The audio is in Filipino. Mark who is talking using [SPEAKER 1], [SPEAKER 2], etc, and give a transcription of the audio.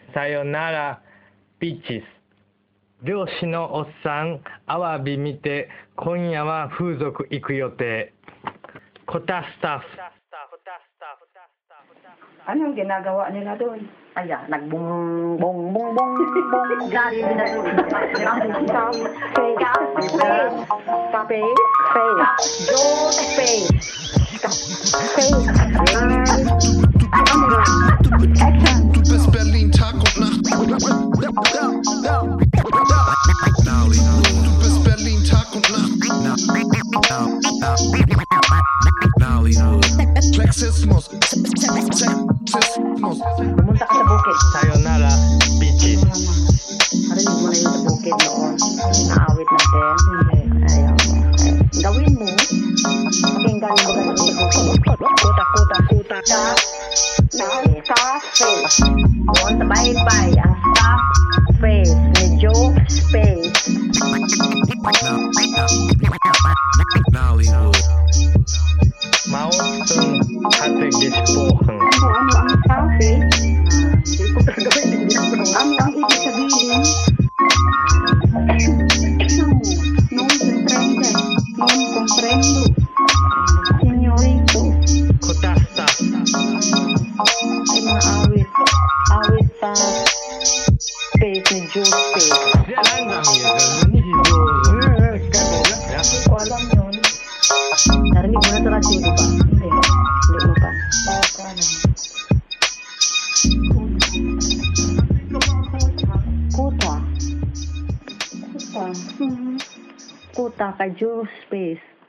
[SPEAKER 1] さよなら、ビッチス。漁師のおっさん、アワビ見て、今夜は風俗行く予定。コタスタッフ。
[SPEAKER 2] Anong ginagawa nila doon? Ayan, nagbong-bong-bong-bong galing na doon. Cafe, Joe Space. Action.
[SPEAKER 3] Du bist Berlin Tag und Nacht. Du bist Berlin Tag und Nacht. Sexismus.
[SPEAKER 2] Pumunta ka sa bukid.
[SPEAKER 1] Sayonara, bitches.
[SPEAKER 2] Narinig mo na yun sa bukid noon. Naawit natin. Ayaw. Gawin mo. Pakinggan mo ka sa bukid. Kuta. Cafe. Doon sa bahay-bahay. Ang cafe ni Joe Space.
[SPEAKER 1] Mausten hatte gesprochen.
[SPEAKER 2] Ano ang cafe? Ang ibig sabihin, non comprendo, señorito.
[SPEAKER 1] Kotasta.
[SPEAKER 2] Ay mga awit sa space ni Joe Space.
[SPEAKER 1] Sehr langsam hier, nicht so. Ja.
[SPEAKER 2] Ko alam yun. Narinig mo na sa radyo, di ba? Hindi mo pa. Kuta ka Joe Space.